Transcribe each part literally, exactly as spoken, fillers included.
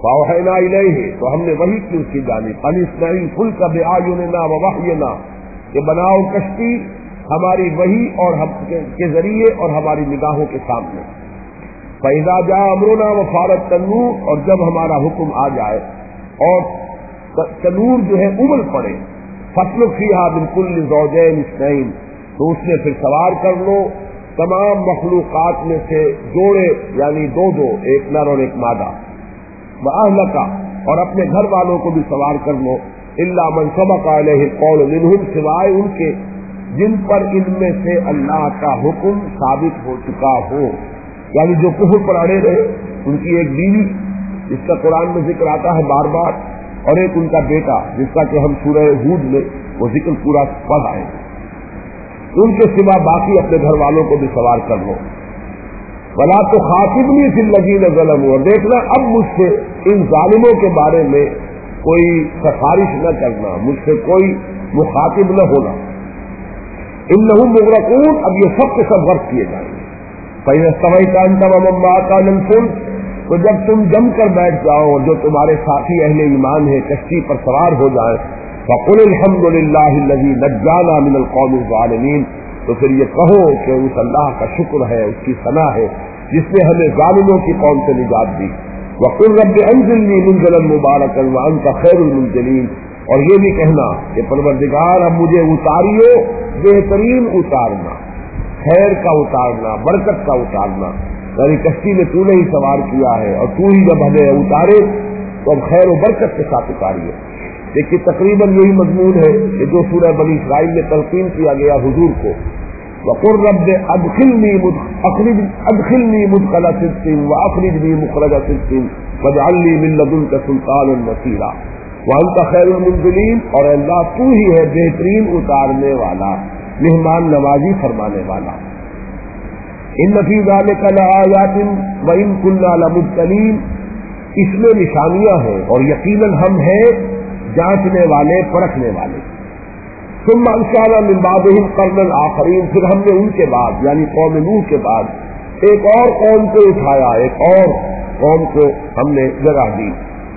فأوحينا إليه، تو ہم نے وحی کی اس کی جانب، ان اصنعي الفلك بأعيننا ووحينا، کہ بناؤ کشتی ہماری وحی اور ہم کے ذریعے اور ہماری نگاہوں کے سامنے۔ فإذا جاء أمرنا وفارت التنور، اور جب ہمارا حکم آ جائے اور تنور جو ہے ابل پڑے، فاسلک فيها من كل زوجين اثنين، تو اس میں پھر سوار کر لو تمام مخلوقات میں سے جوڑے، یعنی دو دو، ایک نر اور ایک مادہ، وَأَهْلَكَ، اور اپنے گھر والوں کو بھی سوار کر لو، إِلَّا مَنْ سَبَقَ عَلَيْهِ الْقَوْلُ مِنْهُمْ، سوائے ان کے جن پر ان میں سے اللہ کا حکم ثابت ہو چکا ہو، یعنی جو کفر پر اڑے رہے، ان کی ایک بیوی جس کا قرآن میں ذکر آتا ہے بار بار، اور ایک ان کا بیٹا جس کا کہ ہم سورہ ہود میں وہ ذکر پورا پڑھ آئے، ان کے سوا باقی اپنے گھر والوں کو بھی سوار کر لو۔ وَلَا تُخَاطِبْنِي فِي الَّذِينَ ظَلَمُوا، اور دیکھنا اب مجھ سے ان ظالموں کے بارے میں کوئی سفارش نہ کرنا، مجھ سے کوئی مخاطب نہ ہونا۔ إِنَّهُمْ مُغْرَقُونَ، اب یہ سب کے سب غرق کیے جائیں گے۔ فَإِذَا اسْتَوَيْتَ أَنْتَ وَمَن مَّعَكَ عَلَى الْفُلْكِ، تو جب تم جم کر بیٹھ جاؤ اور جو تمہارے ساتھی اہل ایمان ہیں کشتی پر سوار ہو جائیں، فَقُلِ الْحَمْدُ لِلَّهِ الَّذِي نَجَّانَا مِنَ الْقَوْمِ الظَّالِمِينَ، تو پھر یہ کہو کہ اس اللہ کا شکر ہے، اس کی ثنا ہے جس نے ہمیں ظالموں کی قوم سے نجات دی۔ وَقُلْ رَبِّ أَنزِلْنِي مُنزَلًا مُبَارَكًا وَأَنتَ خَيْرُ الْمُنزِلِينَ، اور یہ بھی کہنا کہ پروردگار اب مجھے اتاریو بہترین اتارنا، خیر کا اتارنا، برکت کا اتارنا، یعنی کشتی میں تو نے ہی سوار کیا ہے اور تو ہی جب ہمیں اتارے تو اب خیر و برکت کے ساتھ اتاریے۔ دیکھیے تقریباً یہی مضمون ہے کہ جو سورہ بنی اسرائیل میں تلقین کیا گیا حضور کو، وَقُلْ رَبِّ أَدْخِلْنِي أَدْخِلْنِي مُدْخَلَ صِدْقٍ وَأَخْرِجْنِي مُخْرَجَ صِدْقٍ وَاجْعَل لِّي مِن لَّدُنكَ سُلْطَانًا نَّصِيرًا وَأَنتَ خَيْرُ الْمُنزِلِينَ، اور اللہ تو ہی ہے بہترین اتارنے والا، مہمان نوازی فرمانے والا۔ إِنَّ فِي ذَلِكَ لَآيَاتٍ وَإِن كُنَّا لَمُبْتَلِينَ، اس میں نشانیاں ہیں اور یقیناً ہم ہیں جانچنے والے، پرکھنے والے۔ ثم انشأنا من بعدهم قرنا آخرین، پھر ہم نے ان کے بعد یعنی قوم نوح کے بعد ایک اور قوم کو اٹھایا، ایک اور قوم کو ہم نے جگہ دی۔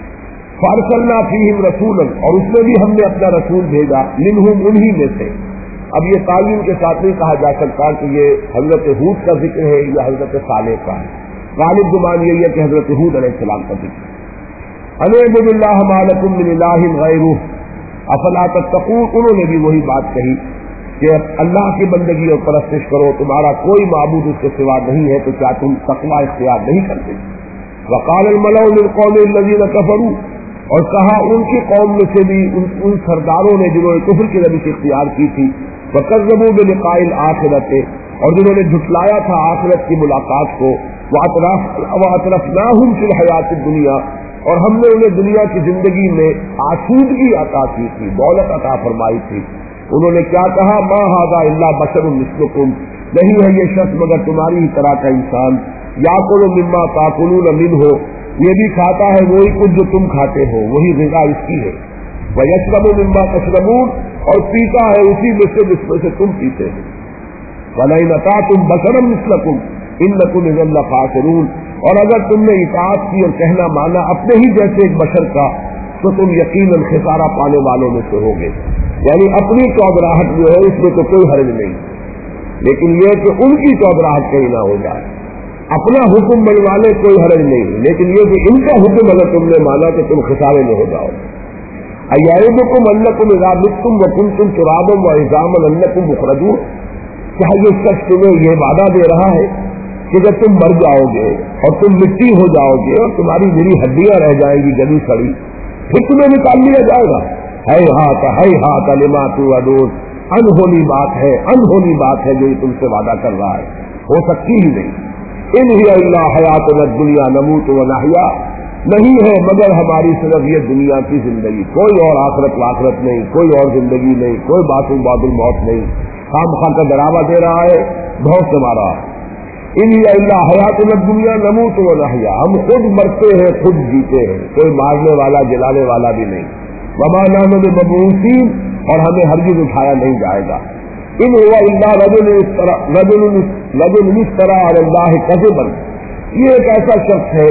فارسلنا فیہم رسولا، اور اس میں بھی ہم نے اپنا رسول بھیجا، منہم انہی میں سے۔ اب یہ تعین کے ساتھ نہیں کہا جا سکتا کہ یہ حضرت ہود کا ذکر ہے یا حضرت صالح کا ہے، غالب گمان یہی ہے کہ حضرت ہود علیہ السلام کا ذکر ہے۔ ان اعبدوا اللہ ما لکم من الہ غیرہ افلا تتقون، انہوں نے بھی وہی بات کہی کہ اللہ کی بندگی اور پرستش کرو، تمہارا کوئی معبود اس کے سوا نہیں ہے، تو کیا تم تقوی اختیار نہیں کرتے؟ وقال الملأ من قوم الذین کفروا، اور کہا ان کی قوم میں سے بھی ان, ان سرداروں نے جنہوں نے کفر کی روش اختیار کی تھی، وکذبوا بلقاء الآخرۃ، اور جنہوں نے جھٹلایا تھا آخرت کی ملاقات کو، وَأَتْرَفْنَاهُمْ فِي الْحَيَاةِ الدُّنْيَا، اور ہم نے انہیں دنیا کی زندگی میں آسودگی عطا کی تھی، دولت عطا فرمائی تھی۔ انہوں نے کیا کہا؟ مَا هَذَا إِلَّا بَشَرٌ مِثْلُكُمْ، نہیں ہے یہ شخص مگر تمہاری ہی طرح کا انسان، یَأْکُلُ مِمَّا تَأْکُلُونَ مِنْهُ، یہ بھی کھاتا ہے وہی کچھ جو تم کھاتے ہو، وہی غذا اس کی ہے، وَيَشْرَبُ مِمَّا تَشْرَبُونَ، اور پیتا ہے اسی میں سے جس میں سے تم پیتے ہو، وَلَئِنْ أَطَعْتُمْ بَشَرًا مِثْلَكُمْ إِنَّكُمْ إِذًا لَخَاسِرُونَ، اور اگر تم نے اطاعت کی اور کہنا مانا اپنے ہی جیسے ایک بشر کا، تو تم یقیناً خسارہ پانے والوں میں سے ہوگے۔ یعنی اپنی چودراہٹ جو ہے اس میں تو کوئی حرج نہیں، لیکن یہ کہ ان کی چودراہٹ کہیں نہ ہو جائے، اپنا حکم منوا لے کوئی حرج نہیں، لیکن یہ کہ ان کا حکم اگر تم نے مانا تو تم خسارے میں ہو جاؤ۔ ایعدکم انکم اذا متم وکنتم ترابا وعظاما انکم مخرجون، کیا یہ شخص تمہیں یہ وعدہ دے رہا ہے کہ جب تم مر جاؤ گے اور تم مٹی ہو جاؤ گے اور تمہاری میری ہڈیاں رہ جائیں گی گلی سڑی، پھر تمہیں نکال لیا جائے گا؟ ہے ہاتھ ہے ہاتھ لما توعدون، انہونی بات ہے، انہونی بات ہے جو یہ تم سے وعدہ کر رہا ہے، ہو سکتی ہی نہیں۔ ان ہی الا حیاتنا الدنیا نموت ونحیا، نہیں ہے مگر ہماری صرف یہ دنیا کی زندگی، کوئی اور آخرت آخرت نہیں، کوئی اور زندگی نہیں، کوئی بات بعد الموت نہیں۔ خام خواہ کا ڈراوا دے رہا ہے، بہت سے مارا۔ ان ہی الا حیاتنا الدنیا نموت ونحیا، ہم خود مرتے ہیں خود جیتے ہیں، کوئی مارنے والا جلانے والا بھی نہیں۔ وما نحن بمبعوثین، اور ہمیں ہرگز اٹھایا نہیں جائے گا۔ ان هو الا رجل رجل رجل افترى على الله كذبا، یہ ایک ایسا شخص ہے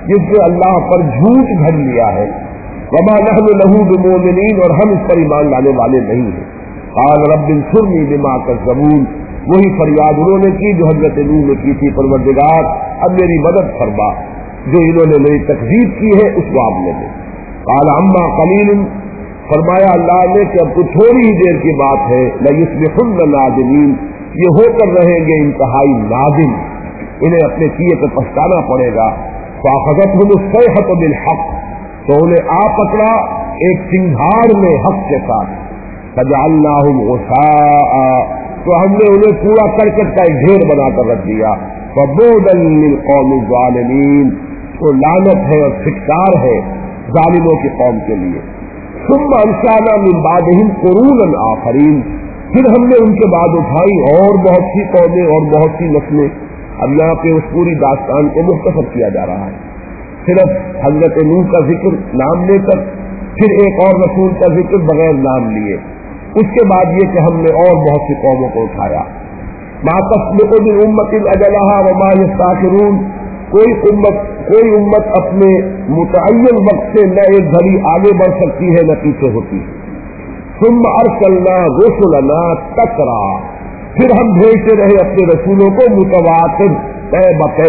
جس نے اللہ پر جھوٹ گھڑ لیا ہے. وما نحن له بمؤمنین، اور ہم اس پر ایمان لانے والے نہیں ہیں. قال رب انصرنی بما کذبون، وہی فریاد انہوں نے کی جو حضرت نوح نے کی تھی، پروردگار اب میری مدد فرما جو انہوں نے میری تکذیب کی ہے اس معاملے میں. قال اما قلیل، فرمایا اللہ نے کہ اب تو تھوڑی ہی دیر کی بات ہے، لیصبحن نادمین، یہ ہو کر رہیں گے انتہائی نادم، انہیں اپنے کیے پہ پچھتانا پڑے گا. فاخذتهم الصیحۃ بالحق، تو انہیں آ پکڑا ایک سنگھاڑ میں حق کے ساتھ. فجعلناهم غثاء، تو ہم نے انہیں پورا کرکٹ کا ایک ڈھیر بنا کر رکھ دیا. فبعدا للقوم الظالمین، تو لعنت ہے اور فٹکار ہے ظالموں کی قوم کے لیے. ثم انشأنا من بعدهم قرونا آخرین، پھر ہم نے ان کے بعد اٹھائی اور بہت سی قومیں اور بہت سی نسلیں. اب یہاں پہ اس پوری داستان کو مختصر کیا جا رہا ہے، صرف حضرت نوح کا ذکر نام لے کر، پھر ایک اور رسول کا ذکر بغیر نام لیے، اس کے بعد یہ کہ ہم نے اور بہت سی قوموں کو اٹھایا. ما تسبق من امت اجلها وما يستأخرون، کوئی امت کوئی امت اپنے متعین وقت سے نہ ایک گھڑی آگے بڑھ سکتی ہے نہ پیچھے ہوتی. ثم ارسلنا رسلنا تترا، پھر ہم بھیجتے رہے اپنے رسولوں کو متواتر طے بطے.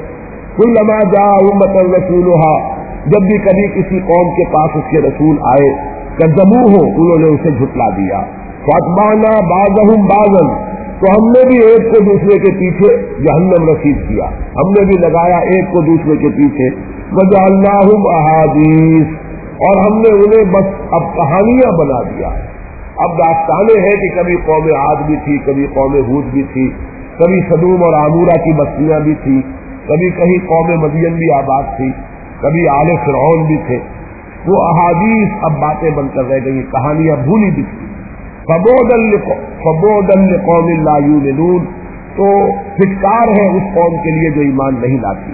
کلما جاء امۃ رسولها، جب بھی کبھی کسی قوم کے پاس اس کے رسول آئے، کذبوہ، انہوں نے اسے جھٹلا دیا. فاتبعنا بعضهم بعضا، تو ہم نے بھی ایک کو دوسرے کے پیچھے جہنم رسید کیا، ہم نے بھی لگایا ایک کو دوسرے کے پیچھے. وجعلناہم احادیث، اور ہم نے انہیں بس اب کہانیاں بنا دیا. اب داستانیں ہیں کہ کبھی قوم عاد بھی تھی، کبھی قوم ہود بھی تھی، کبھی سدوم اور عامورہ کی بستیاں بھی تھی، کبھی کہیں قوم مدین بھی آباد تھی، کبھی آل فرعون بھی تھے. وہ احادیث اب باتیں بن کر رہ گئی، کہانیاں بھولی بھی تھی. فبعدا لقوم لا یؤمنون، تو فٹکار ہے اس قوم کے لیے جو ایمان نہیں لاتی.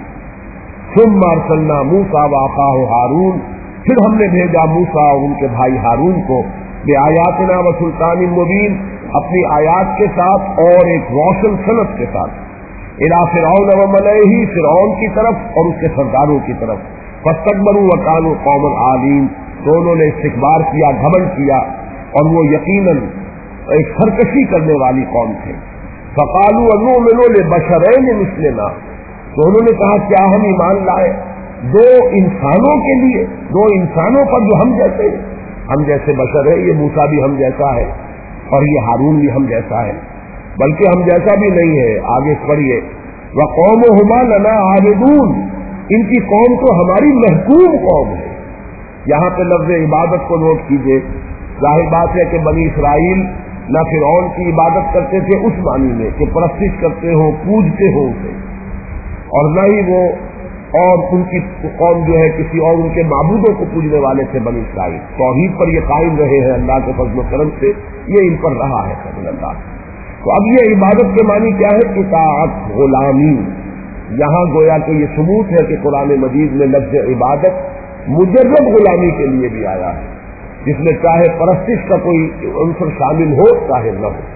ثم ارسلنا موسیٰ واخاہ ہارون، پھر ہم نے بھیجا موسیٰ اور ان کے بھائی ہارون کو بآیاتنا وسلطان مبین، اپنی آیات کے ساتھ اور ایک روشن صنعت کے ساتھ. الی فرعون وملئہ، فرعون کی طرف اور اس کے سرداروں کی طرف. فاستکبروا وکانوا قوما عالین، تو انہوں نے استکبار کیا، گھمنڈ کیا، اور وہ یقیناً ایک سرکشی کرنے والی قوم تھے. فقالوا انؤمن لبشرین مثلنا، تو انہوں نے کہا کیا ہم ایمان لائے دو انسانوں کے لیے، دو انسانوں پر جو ہم جیسے ہم جیسے بشر ہے، یہ موسیٰ بھی ہم جیسا ہے اور یہ ہارون بھی ہم جیسا ہے، بلکہ ہم جیسا بھی نہیں ہے. آگے پڑھیے، وقومہما لنا عابدون، ان کی قوم تو ہماری محکوم قوم ہے. یہاں پہ لفظ عبادت کو نوٹ کیجیے. ظاہر بات ہے کہ بنی اسرائیل نہ فرعون کی عبادت کرتے تھے اس معنی میں کہ پرستش کرتے ہو، پوجتے ہو اسے، اور نہ ہی وہ اور ان کی قوم جو ہے کسی اور ان کے معبودوں کو پوجنے والے تھے. بنی اسرائیل توحید پر یہ قائم رہے ہیں اللہ کے فضل و کرم سے، یہ ان پر رہا ہے فضل اللہ. تو اب یہ عبادت کے معنی کیا ہے؟ اطاعت، غلامی. یہاں گویا کہ یہ ثبوت ہے کہ قرآن مجید میں لفظ عبادت مجرد غلامی کے لیے بھی آیا ہے، جس میں چاہے پرستش کا کوئی عنصر شامل ہو چاہے نہ ہو.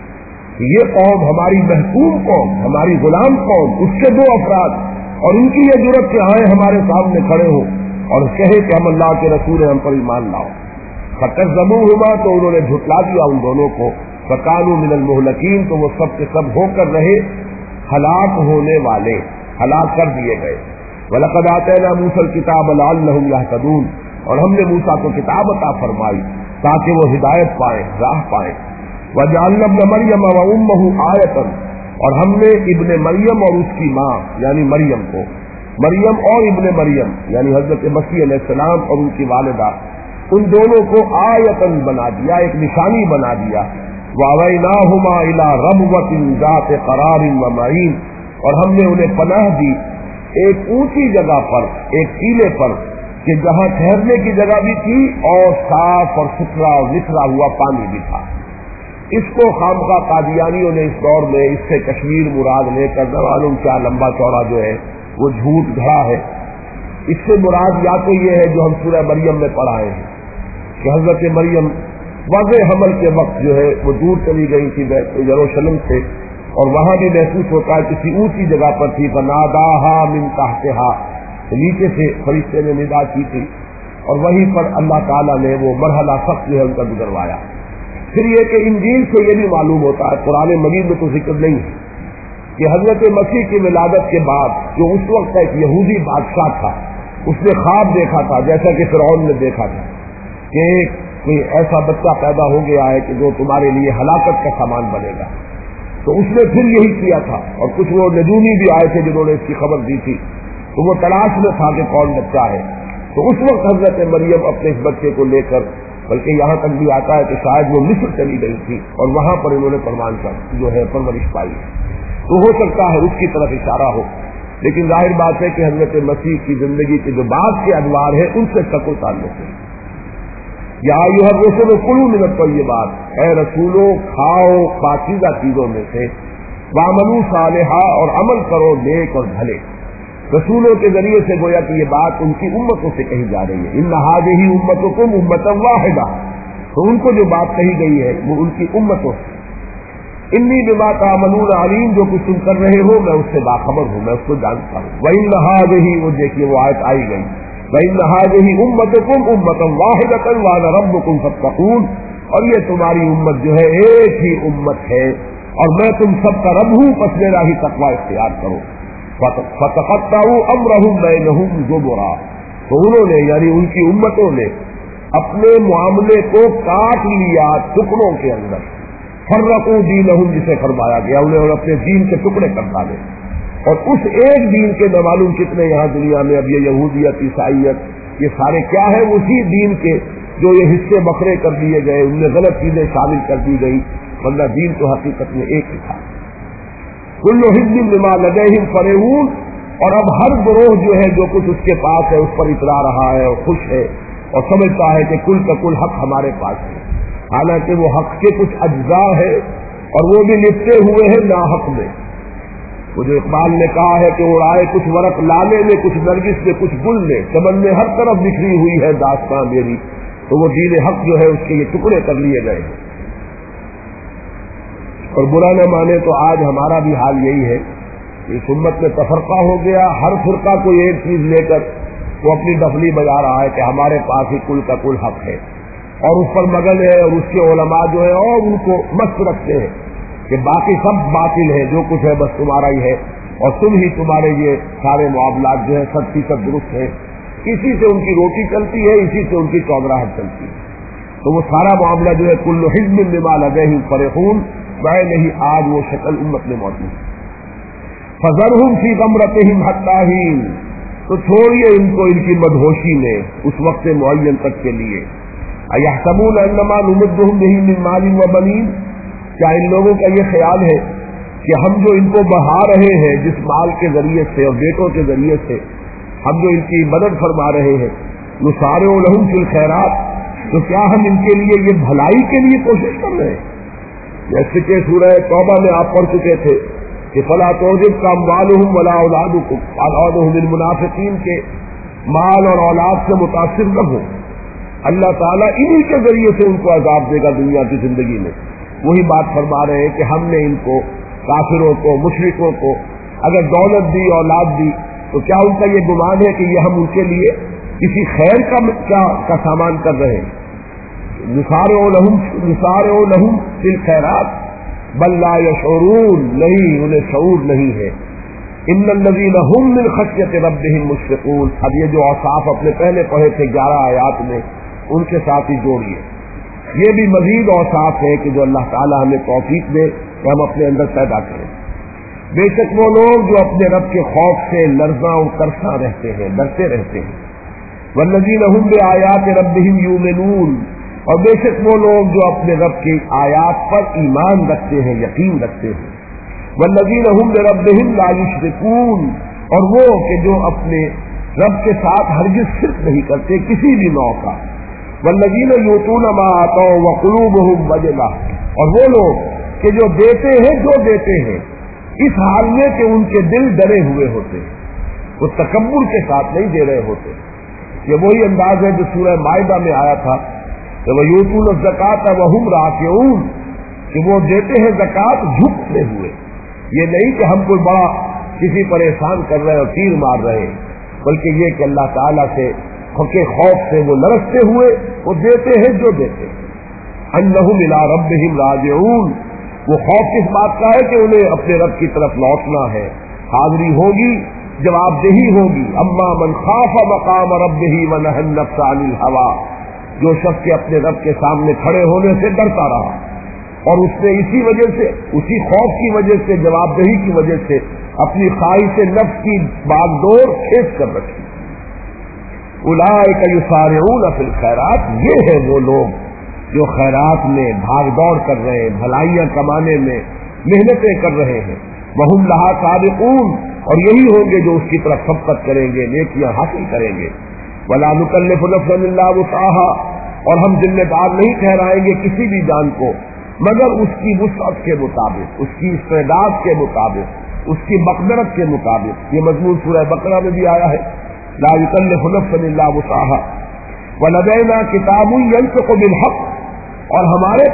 یہ قوم ہماری محکوم قوم، ہماری غلام قوم، اس کے دو افراد، اور ان کی یہ ضرورت کہ آئے ہمارے سامنے کھڑے ہو اور کہے کہ ہم اللہ کے رسول ہیں، ہم پر ایمان لاؤ. فکذبوہما، تو انہوں نے جھٹلا دیا ان دونوں کو. فکانوا من المہلکین، تو وہ سب کے سب ہو کر رہے ہلاک ہونے والے، ہلاک کر دیے گئے. وَلَقَدْ آتَيْنَا مُوسَى الْكِتَابَ لَعَلَّهُمْ يَهْتَدُونَ، اور ہم نے موسیٰ کو کتاب عطا فرمائی تاکہ وہ ہدایت پائیں، راہ پائیں. وَجَعَلْنَا ابْنَ مَرْيَمَ وَأُمَّهُ آیَةً، اور ہم نے ابن مریم اور اس کی ماں یعنی مریم کو، مریم اور ابن مریم یعنی حضرت مسیح علیہ السلام اور ان کی والدہ، ان دونوں کو آیتن بنا دیا، ایک نشانی بنا دیا. وَأَوَيْنَاهُمَا إِلَىٰ رَبْوَةٍ ذَاتِ قَرَارٍ وَمَعِينٍ، اور ہم نے انہیں پناہ دی ایک اونچی جگہ پر، ایک ٹیلے پر کہ جہاں ٹھہرنے کی جگہ بھی تھی اور صاف اور ستھرا اور نثرا ہوا پانی بھی تھا. اس کو خامخواہ قادیانیوں نے اس دور میں اس سے کشمیر مراد لے کر نہ معلوم کیا لمبا چوڑا جو ہے وہ جھوٹ گھڑا ہے. اس سے مراد یا تو یہ ہے جو ہم سورہ مریم میں پڑھائے ہیں کہ حضرت مریم واضح حمل کے وقت جو ہے وہ دور چلی گئی تھی یروشلم سے، اور وہاں بھی محسوس ہوتا ہے کسی اونچی جگہ پر تھی. فناداہا من تحتہا، نیچے سے فرشتے نے ندا کی تھی اور وہیں پر اللہ تعالیٰ نے وہ مرحلہ سخت جو ہے ان کا گزروایا. پھر یہ کہ انجیل سے یہ بھی معلوم ہوتا ہے, قرآن مجید میں تو ذکر نہیں ہے, کہ حضرت مسیح کی ولادت کے بعد جو اس وقت ایک یہودی بادشاہ تھا, اس نے خواب دیکھا تھا جیسا کہ فرعون نے دیکھا تھا کہ کوئی ایسا بچہ پیدا ہو گیا ہے کہ جو تمہارے لیے ہلاکت کا سامان بنے گا. تو اس نے پھر یہی کیا تھا, اور کچھ وہ نجومی بھی آئے تھے جنہوں نے اس کی خبر دی تھی, تو وہ تلاش میں تھا کہ کون بچہ ہے. تو اس وقت حضرت مریم اپنے اس بچے کو لے کر, بلکہ یہاں تک بھی آتا ہے کہ شاید وہ مصر چلی گئی تھی اور وہاں پر انہوں نے پروان کر جو ہے پرورش پائی. تو ہو سکتا ہے اس کی طرف اشارہ ہو, لیکن ظاہر بات ہے کہ حضرت مسیح کی زندگی کے جو بعد کے ادوار ہیں ان سے تک تعلق ہے. یا ایھا الرسل کلوا من الطیبات, اے رسولوں کھاؤ پاکیزہ چیزوں میں سے, واعملوا صالحا, اور عمل کرو نیک اور بھلے. رسولوں کے ذریعے سے گویا کہ یہ بات ان کی امتوں سے کہی جا رہی ہے. ان ھذہ امتکم امۃ واحدہ, تو ان کو جو بات کہی گئی ہے وہ ان کی امتوں سے. انی بما تعملون علیم, جو کچھ تم کر رہے ہو میں اس سے باخبر ہوں, میں اس کو جانتا ہوں. وان ھذہ, وہ دیکھیے وہ آیت آئی گئی, وان ھذہ امتکم امۃ واحدۃ وانا ربکم فاتقون, اور یہ تمہاری امت جو ہے ایک ہی امت ہے اور میں تم سب کا رب ہوں, پس میرا ہی تقوی اختیار کرو. فتقطعوا امرهم بینہم زبرا, تو انہوں نے یعنی ان کی امتوں نے اپنے معاملے کو کاٹ لیا ٹکڑوں کے اندر. فرقوا دینہم, جسے فرمایا گیا انہیں اپنے دین کے ٹکڑے کر ڈالے, اور اس ایک دین کے نہ معلوم کتنے یہاں دنیا میں اب یہ یہودیت عیسائیت یہ سارے کیا ہے, اسی دین کے جو یہ حصے بکھرے کر دیے گئے, ان میں غلط چیزیں شامل کر دی گئی, ورنہ دین تو حقیقت میں ایک ہی تھا. کل حزب بما لدیہم فرحون, اور اب ہر گروہ جو ہے جو کچھ اس کے پاس ہے اس پر اترا رہا ہے اور خوش ہے اور سمجھتا ہے کہ کل کا کل حق ہمارے پاس ہے, حالانکہ وہ حق کے کچھ اجزاء ہے اور وہ بھی لپٹے ہوئے ہیں ناحق میں. وہ جو اقبال نے کہا ہے کہ اڑائے کچھ ورق لالے میں, کچھ نرگس میں, کچھ گل میں, چمن میں ہر طرف بکھری ہوئی ہے داستان میری, تو وہ دین حق جو ہے اس کے یہ ٹکڑے کر لیے گئے. اور برا نہ مانے تو آج ہمارا بھی حال یہی ہے کہ اس امت میں تفرقہ ہو گیا, ہر فرقہ کوئی ایک چیز لے کر وہ اپنی ڈفلی بجا رہا ہے کہ ہمارے پاس ہی کل کا کل حق ہے, اور اس پر مگن ہے, اور اس کے علماء جو ہے اور ان کو مست رکھتے ہیں کہ باقی سب باطل ہے, جو کچھ ہے بس تمہارا ہی ہے, اور تم ہی تمہارے یہ سارے معاملات جو ہے سب فیصد درست ہے. اسی سے ان کی روٹی چلتی ہے, اسی سے ان کی چودراہٹ چلتی ہے. تو وہ سارا معاملہ جو ہے کل حزب بما لدیہم فرحون, وہ نہیں آج وہ شکل امت میں موجود ہے. فذرہم فی غمرتہم حتی حین, تو چھوڑیے ان کو ان کی مدہوشی میں اس وقت معین تک کے لیے. ایحسبون انما نمدہم بہ من مال و بنین, کیا ان لوگوں کا یہ خیال ہے کہ ہم جو ان کو بڑھا رہے ہیں جس مال کے ذریعے سے اور بیٹوں کے ذریعے سے ہم جو ان کی مدد فرما رہے ہیں, نسارع لہم فی الخیرات, تو کیا ہم ان کے لیے یہ بھلائی کے لیے کوشش کر رہے ہیں؟ جیسے کہ سورہ توبہ میں آپ پڑھ چکے تھے کہ فلا تعجبک اموالہم ولا اولادکم, اولادہم للمنافقین کے مال اور اولاد سے متاثر نہ ہو, اللہ تعالیٰ انہی کے ذریعے سے ان کو عذاب دے گا دنیا کی زندگی میں. وہی بات فرما رہے ہیں کہ ہم نے ان کو کافروں کو مشرکوں کو اگر دولت دی اولاد دی تو کیا ان کا یہ گمان ہے کہ یہ ہم ان کے لیے کسی خیر کا کا, کا سامان کر رہے ہیں؟ نثارع لہم نثارع لہم فی الخیرات بل لا یشعرون, نہیں انہیں شعور نہیں ہے. ان الذین هم من خشیۃ ربہم مشفقون, اب یہ جو اوصاف اپنے پہلے پڑھے تھے گیارہ آیات میں ان کے ساتھ ہی جوڑیے. یہ بھی مزید اوصاف ہے کہ جو اللہ تعالیٰ ہمیں توفیق دے کہ ہم اپنے اندر پیدا کریں. بے شک وہ لوگ جو اپنے رب کے خوف سے لرزاں و ترساں رہتے ہیں, ڈرتے رہتے ہیں. والذین هم بآیات ربہم یؤمنون, اور بے شک وہ لوگ جو اپنے رب کی آیات پر ایمان رکھتے ہیں, یقین رکھتے ہیں. والذین هم بربہم لا یشرکون, اور وہ کہ جو اپنے رب کے ساتھ ہرگز شرک نہیں کرتے کسی بھی نوع کا. والذین یؤتون ما آتوا وقلوبہم وجلہ, اور وہ لوگ کہ جو دیتے ہیں جو دیتے ہیں اس حال میں کہ ان کے دل ڈرے ہوئے ہوتے ہیں, وہ تکبر کے ساتھ نہیں دے رہے ہوتے. یہ وہی انداز ہے جو سورہ مائدہ میں آیا تھا کہ وَيُؤْتُونَ الزَّكَاةَ وَهُمْ رَاكِعُونَ, کہ وہ دیتے ہیں زکات جھکتے ہوئے. یہ نہیں کہ ہم کوئی بڑا کسی پر احسان کر رہے ہیں اور تیر مار رہے ہیں, بلکہ یہ کہ اللہ تعالیٰ سے کے خوف سے وہ لرزتے ہوئے وہ دیتے ہیں جو دیتے ہیں۔ انہم الی ربہم راجعون، وہ خوف کس بات کا ہے کہ انہیں اپنے رب کی طرف لوٹنا ہے، حاضری ہوگی، جواب دہی ہوگی۔ اما من خاف مقام ربہ ونہى النفس عن الہوى، جو شخص کے اپنے رب کے سامنے کھڑے ہونے سے ڈرتا رہا اور اس نے اسی وجہ سے، اسی خوف کی وجہ سے، جواب دہی کی وجہ سے اپنی خواہش نفس کی باغ دوڑ کھینچ کر رکھی، اولئک یسارعون فی الخیرات، یہ ہے وہ لوگ جو خیرات میں بھاگ دوڑ کر رہے ہیں، بھلائیاں کمانے میں محنتیں کر رہے ہیں، وہم لہا سابقون، اور یہی ہوں گے جو اس کی طرف سبقت کریں گے، نیکیاں حاصل کریں گے۔ ولا نکلف نفسا الا وسعها، اور ہم ذمہ دار نہیں ٹھہرائیں گے کسی بھی جان کو مگر اس کی وسعت کے مطابق، اس کی استعداد کے مطابق، اس کی مقدرت کے مطابق۔ یہ مضمون سورہ بقرہ میں بھی آیا ہے، لا یکلف نفسا الا وسعها ولدینا کتاب ینطق بالحق، اور ہمارے